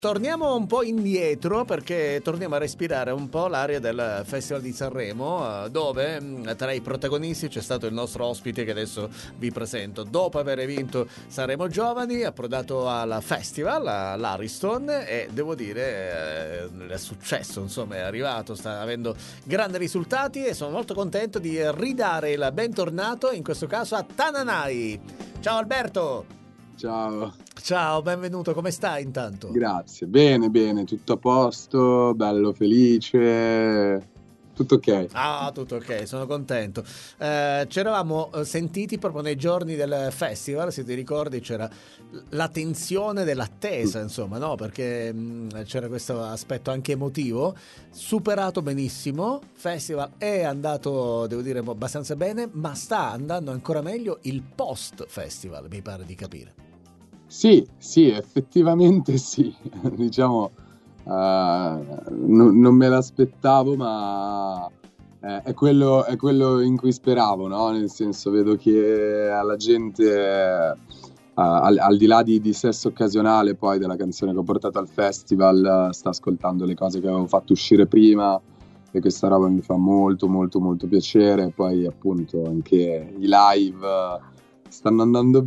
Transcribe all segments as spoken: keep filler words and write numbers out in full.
Torniamo un po' indietro perché torniamo a respirare un po' l'aria del Festival di Sanremo, dove tra i protagonisti c'è stato il nostro ospite che adesso vi presento. Dopo aver vinto Sanremo Giovani, approdato al festival, all'Ariston, e devo dire è successo, insomma è arrivato, sta avendo grandi risultati e sono molto contento di ridare il bentornato, in questo caso a Tananai. Ciao Alberto! Ciao. Ciao, benvenuto, come stai intanto? Grazie, bene, bene, tutto a posto, bello, felice, tutto ok. Ah, tutto ok, sono contento. Eh, ci eravamo sentiti proprio nei giorni del festival, se ti ricordi c'era la tensione dell'attesa, insomma, no? Perché mh, c'era questo aspetto anche emotivo, superato benissimo, festival è andato, devo dire, abbastanza bene, ma sta andando ancora meglio il post-festival, mi pare di capire. Sì, sì, effettivamente sì, diciamo, uh, non, non me l'aspettavo, ma eh, è quello, è quello in cui speravo, no? Nel senso, vedo che alla gente, uh, al, al di là di, di Sesso Occasionale, poi della canzone che ho portato al festival, uh, sta ascoltando le cose che avevo fatto uscire prima, e questa roba mi fa molto, molto, molto piacere. Poi appunto anche i live... Uh, stanno andando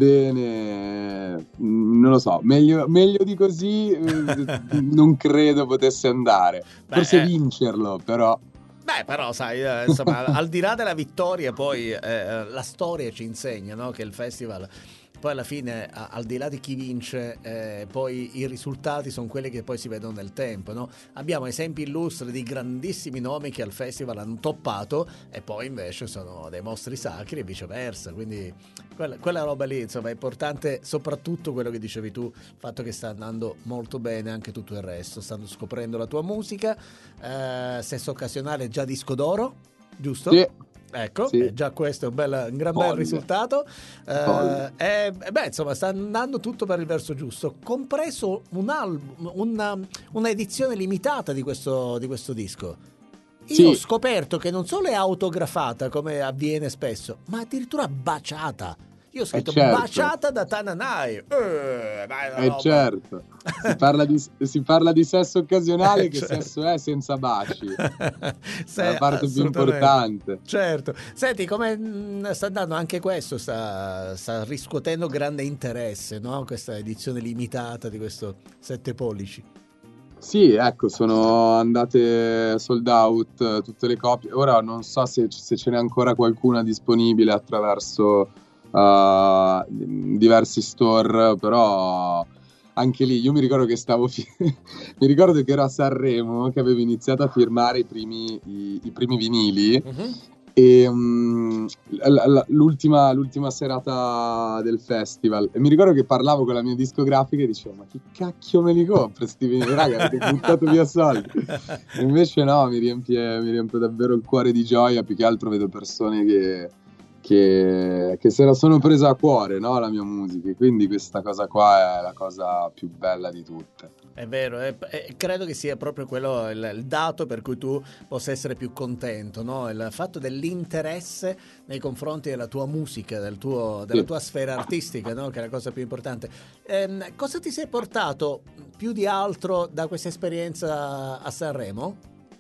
bene, non lo so, meglio, meglio di così non credo potesse andare. Forse Beh, vincerlo, però. Beh, però sai, eh, insomma, al di là della vittoria, poi eh, la storia ci insegna, no? Che il festival, poi alla fine, a, al di là di chi vince, eh, poi i risultati sono quelli che poi si vedono nel tempo, no? Abbiamo esempi illustri di grandissimi nomi che al festival hanno toppato e poi invece sono dei mostri sacri e viceversa, quindi quella, quella roba lì, insomma, è importante, soprattutto quello che dicevi tu, il fatto che sta andando molto bene anche tutto il resto, stanno scoprendo la tua musica, eh, Sesso Occasionale già disco d'oro, giusto? Sì. Ecco, sì. già questo è un, bel, un gran Foglia. bel risultato. Eh, e, e beh, insomma, sta andando tutto per il verso giusto, compreso un album, una, una edizione limitata di questo, di questo disco. Io Sì. ho scoperto che non solo è autografata, come avviene spesso, ma addirittura baciata. Io ho scritto Eh certo. baciata da Tananai. Eh, eh certo. Si parla, di, si parla di sesso occasionale, che certo. sesso è senza baci? Se, è la parte più importante. Certo. Senti, come mh, sta andando anche questo? Sta, sta riscuotendo grande interesse, no? Questa edizione limitata di questo sette pollici. Sì, ecco, sono andate sold out tutte le copie. Ora non so se, se ce n'è ancora qualcuna disponibile attraverso uh, diversi store, però anche lì io mi ricordo che stavo fi- mi ricordo che ero a Sanremo, che avevo iniziato a firmare i primi, i, i primi vinili. Uh-huh. E um, l- l- l'ultima, l'ultima serata del festival, e mi ricordo che parlavo con la mia discografica e dicevo: ma chi cacchio me li compra sti vinili, raga, avete buttato via soldi. E invece no, mi riempie, mi riempie davvero il cuore di gioia. Più che altro vedo persone che, che, che se la sono presa a cuore, no, la mia musica, e quindi questa cosa qua è la cosa più bella di tutte. È vero, è, è, credo che sia proprio quello il, il dato per cui tu possa essere più contento, no? Il fatto dell'interesse nei confronti della tua musica, del tuo, della sì. tua sfera artistica, no? Che è la cosa più importante. Ehm, cosa ti sei portato più di altro da questa esperienza a Sanremo?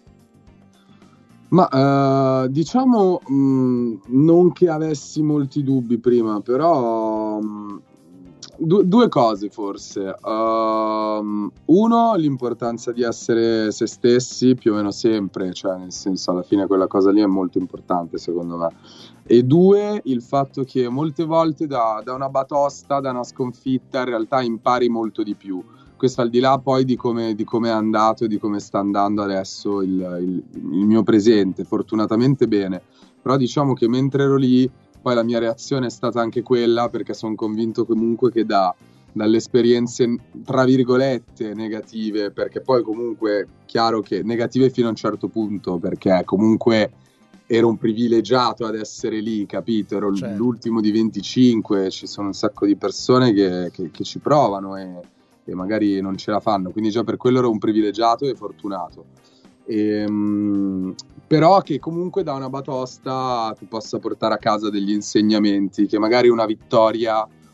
Ma uh, diciamo mh, non che avessi molti dubbi prima, però mh, du- due cose forse. Uh, uno, l'importanza di essere se stessi più o meno sempre, cioè nel senso, alla fine quella cosa lì è molto importante secondo me. E due, il fatto che molte volte da, da una batosta, da una sconfitta, in realtà impari molto di più. Questo al di là poi di come, di come è andato e di come sta andando adesso il, il, il mio presente, fortunatamente bene. Però diciamo che mentre ero lì, poi la mia reazione è stata anche quella, perché sono convinto comunque che da, dalle esperienze, tra virgolette, negative, perché poi comunque chiaro che negative fino a un certo punto, perché comunque ero un privilegiato ad essere lì, capito? Ero certo. L'ultimo di venticinque, ci sono un sacco di persone che, che, che ci provano e e magari non ce la fanno, quindi già per quello ero un privilegiato e fortunato. E, um, però che comunque da una batosta tu possa portare a casa degli insegnamenti, che magari una vittoria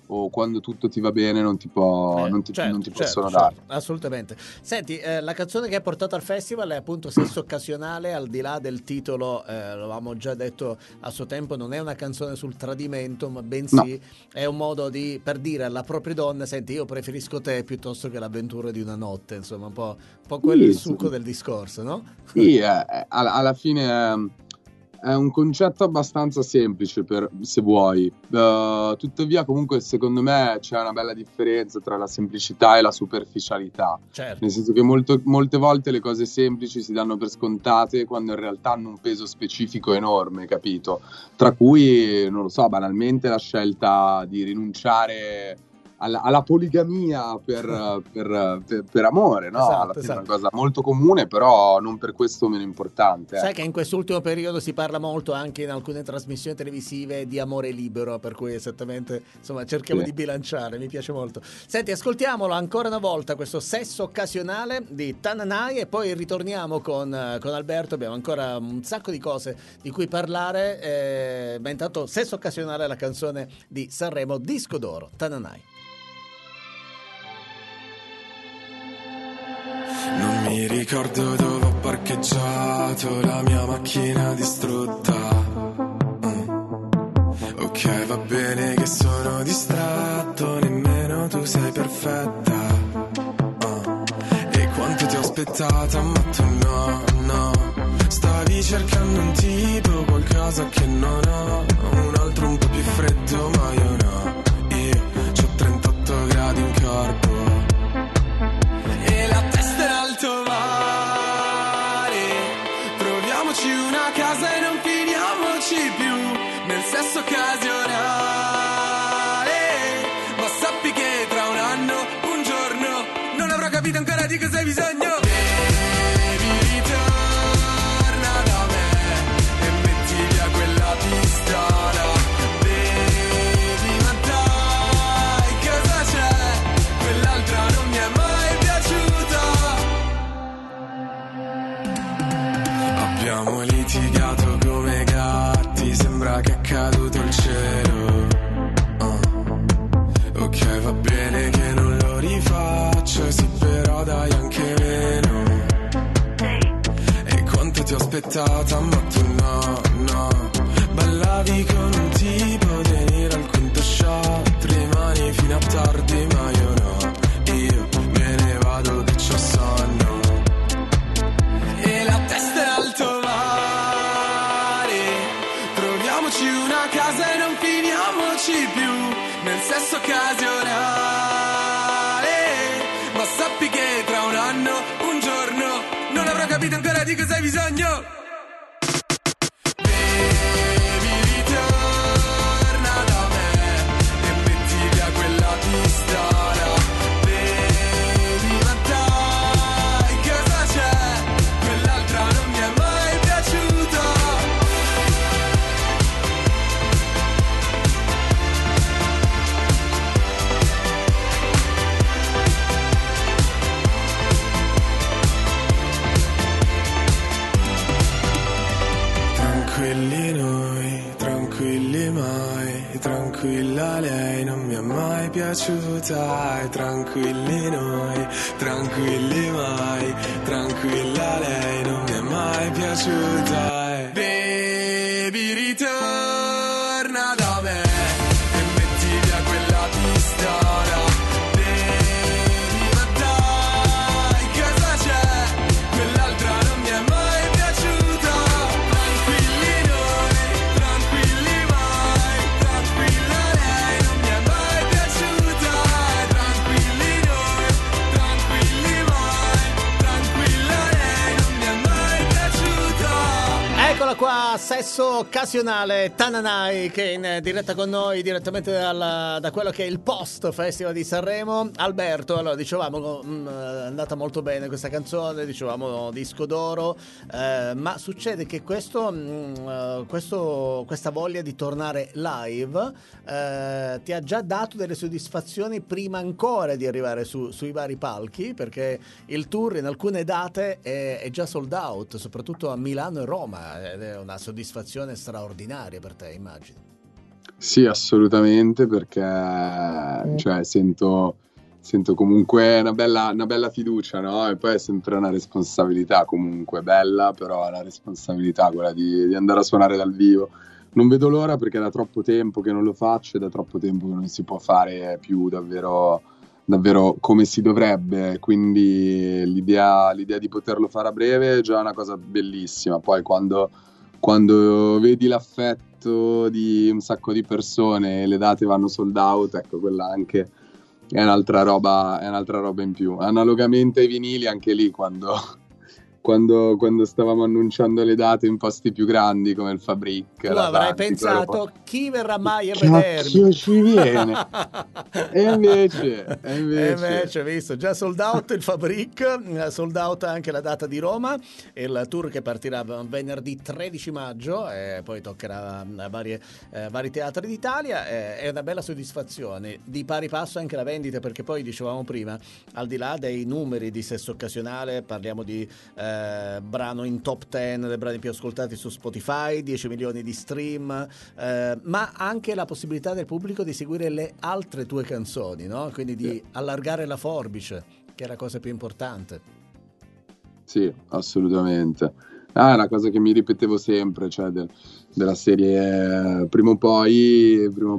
o quando tutto ti va bene non ti, può, eh, non ti, certo, non ti certo, possono certo, dare. assolutamente. Senti, eh, la canzone che hai portato al festival è appunto Sesso Occasionale, al di là del titolo, eh, lo avevamo già detto a suo tempo, non è una canzone sul tradimento, ma bensì No. è un modo di, per dire alla propria donna: senti, io preferisco te piuttosto che l'avventura di una notte, insomma, un po', un po' quello è il Sì, succo sì. del discorso, no? Sì, eh, eh, alla, alla fine è, è un concetto abbastanza semplice, per, se vuoi. Uh, tuttavia, comunque, secondo me c'è una bella differenza tra la semplicità e la superficialità. Certo. Nel senso che molto, molte volte le cose semplici si danno per scontate quando in realtà hanno un peso specifico enorme, capito? Tra cui, non lo so, banalmente la scelta di rinunciare alla, alla poligamia per, per, per, per amore, no? Esatto, Alla fine esatto. è una cosa molto comune, però non per questo meno importante. Sai ecco. che in quest'ultimo periodo si parla molto anche in alcune trasmissioni televisive di amore libero, per cui esattamente, insomma, cerchiamo Sì. di bilanciare, mi piace molto. Senti, ascoltiamolo ancora una volta, questo Sesso Occasionale di Tananai, e poi ritorniamo con, con Alberto. Abbiamo ancora un sacco di cose di cui parlare, eh, ma intanto Sesso Occasionale è la canzone di Sanremo, disco d'oro, Tananai. Non mi ricordo dove ho parcheggiato la mia macchina distrutta. Mm. Ok, va bene che sono distratto, nemmeno tu sei perfetta. Uh. E quanto ti ho aspettata, ma tu no, no. Stavi cercando un tipo, qualcosa che non ho, un altro un po' più freddo, ma io no. Io c'ho trentotto gradi in corpo. Proviamoci una casa e non finiamoci più nel sesso occasionale. Ma sappi che tra un anno, un giorno, non avrò capito ancora di cosa hai bisogno. Baby, ritorna da me e metti via quella pistola. Baby, ma dai, cosa c'è? Quell'altra non mi è mai piaciuta. Abbiamo litigato come gatti, sembra che è caduto il cielo. uh. Ok, va bene che non lo rifaccio, sì, però dai anche meno. E quanto ti ho aspettata, ma tu no, no. Ballavi con un tipo, venire al quinto shot, rimani fino a tardi, ma io no. Io me ne vado che c'ho sonno. E la testa è alto mare. Troviamoci una casa e non finiamoci più nel sesso occasionale. Ma sappi che tra un anno, un giorno, non avrò capito ancora di cosa hai bisogno. Baby, ritorna da me e metti via quella pistola. Baby, ma dai, cosa c'è? Quell'altra non mi è mai piaciuta. Tranquilli noi, tranquilli mai, tranquilla lei non mi è mai piaciuta. E tranquilli noi, tranquilli mai, tranquilla lei non mi è mai piaciuta. E baby, ritorna da me e metti via quella pistola. Baby, ma dai, cosa c'è? Quell'altra non mi è mai piaciuta. Tranquilli noi, tranquilli mai, tranquilla lei non mi è mai piaciuta. Tranquilli noi, tranquilli mai, tranquilla lei non mi è mai piaciuta. Eccola qua, Sesso Occasionale, Tananai, che è in diretta con noi direttamente dalla- da quello che è il post Festival di Sanremo. Alberto, allora dicevamo mh, è andata molto bene questa canzone, dicevamo disco d'oro, eh, ma succede che questo, mh, eh, questo- questa voglia di tornare live eh, ti ha già dato delle soddisfazioni prima ancora di arrivare su- sui vari palchi, perché il tour in alcune date è, è già sold out, soprattutto a Milano e Roma, ed è una soddisfazione straordinaria per te, immagino. Sì, assolutamente, perché cioè, sento, sento comunque una bella, una bella fiducia, no? E poi è sempre una responsabilità comunque bella, però è una responsabilità quella di, di andare a suonare dal vivo. Non vedo l'ora perché è da troppo tempo che non lo faccio e da troppo tempo che non si può fare più davvero, davvero come si dovrebbe, quindi l'idea, l'idea di poterlo fare a breve è già una cosa bellissima. Poi quando quando vedi l'affetto di un sacco di persone e le date vanno sold out, ecco, quella anche è un'altra roba, è un'altra roba in più. Analogamente ai vinili, anche lì quando, quando, quando stavamo annunciando le date in posti più grandi come il Fabric, Tu la avrai Atlantico, pensato chi verrà mai a cacchio vedermi? ci viene? E invece, e E invece, invece, visto, già sold out il Fabric, sold out anche la data di Roma, il tour che partirà venerdì tredici maggio e poi toccherà a varie, eh, vari teatri d'Italia. Eh, è una bella soddisfazione. Di pari passo anche la vendita, perché poi dicevamo prima, al di là dei numeri di Sesso Occasionale, parliamo di eh, brano in top dieci dei brani più ascoltati su Spotify, dieci milioni di stream, eh, ma anche la possibilità del pubblico di seguire le altre tue canzoni, no? Quindi di allargare la forbice, che è la cosa più importante. sì, assolutamente. Ah, è una cosa che mi ripetevo sempre, cioè del- della serie eh, prima o poi, prima o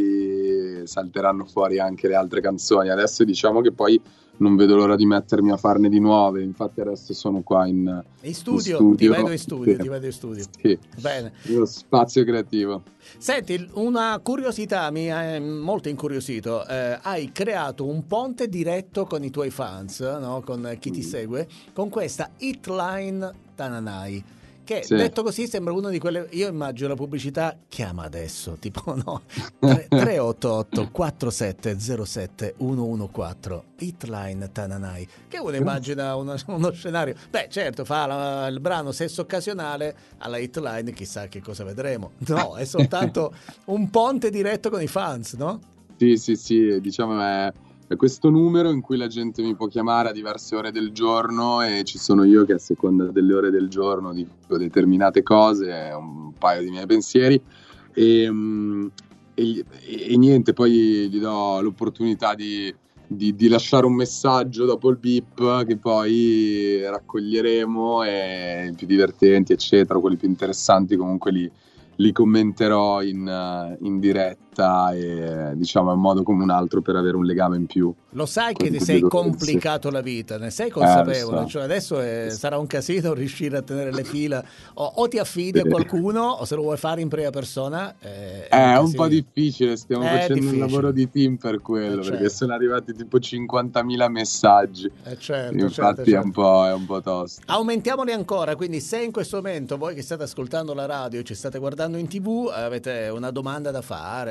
poi salteranno fuori anche le altre canzoni. Adesso diciamo che poi non vedo l'ora di mettermi a farne di nuove, infatti adesso sono qua in, In in studio, studio. ti vedo in studio, Sì, ti vedo in studio. sì, Bene. uno spazio creativo. Senti, una curiosità mi ha molto incuriosito. Eh, hai creato un ponte diretto con i tuoi fans, no? Con chi ti Mm. segue, con questa Hitline Tananai. Che Sì. detto così sembra una di quelle. Io immagino la pubblicità chiama adesso, tipo no, tre otto otto quattro sette zero sette uno uno quattro Hitline Tananai. Che uno immagina uno, uno scenario. Beh, certo, fa la- il brano Sesso Occasionale alla Hitline, chissà che cosa vedremo. No, è soltanto un ponte diretto con i fans, no? Sì, sì, sì, diciamo è, è questo numero in cui la gente mi può chiamare a diverse ore del giorno e ci sono io che a seconda delle ore del giorno dico determinate cose, un paio di miei pensieri e, mm, e- e niente, poi gli do l'opportunità di, di- di lasciare un messaggio dopo il beep che poi raccoglieremo e i più divertenti, eccetera, quelli più interessanti comunque li li commenterò in, eh, in diretta e diciamo è un modo come un altro per avere un legame in più Lo sai che con ti tutti sei i ragazzi. complicato la vita, ne sei Eh, lo consapevole? so. Cioè adesso è- sarà un casino riuscire a tenere le fila. O, o ti affidi a Sì. qualcuno, o se lo vuoi fare in prima persona, eh, è un È un po' casino. difficile, stiamo È facendo difficile. un lavoro di team per quello, Eh, perché certo. sono arrivati tipo cinquantamila messaggi, Eh, certo, infatti certo, è certo. un po', è un po' tosto. Aumentiamoli ancora, quindi se in questo momento voi che state ascoltando la radio, ci state guardando in tv, avete una domanda da fare,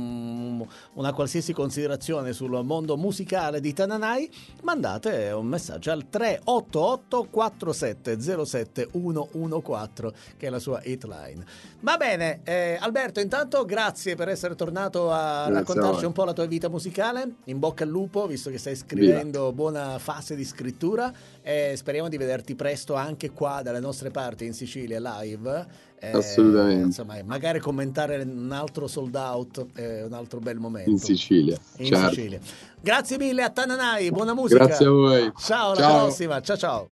un- una qualsiasi considerazione sul mondo musicale di Tananai, mandate un messaggio al tre otto otto quattro sette zero sette uno uno quattro, che è la sua hitline. Va bene, eh, Alberto, intanto grazie per essere tornato a Grazie a raccontarci voi. un po' la tua vita musicale, in bocca al lupo, visto che stai Viva. scrivendo, buona fase di scrittura e speriamo di vederti presto anche qua dalle nostre parti in Sicilia live. Eh, Assolutamente. insomma, magari commentare un altro sold out, eh, un altro bel momento In Sicilia, in certo. Sicilia. Grazie mille a Tananai, buona musica. Grazie a voi. Ciao, alla Ciao. prossima. Ciao ciao.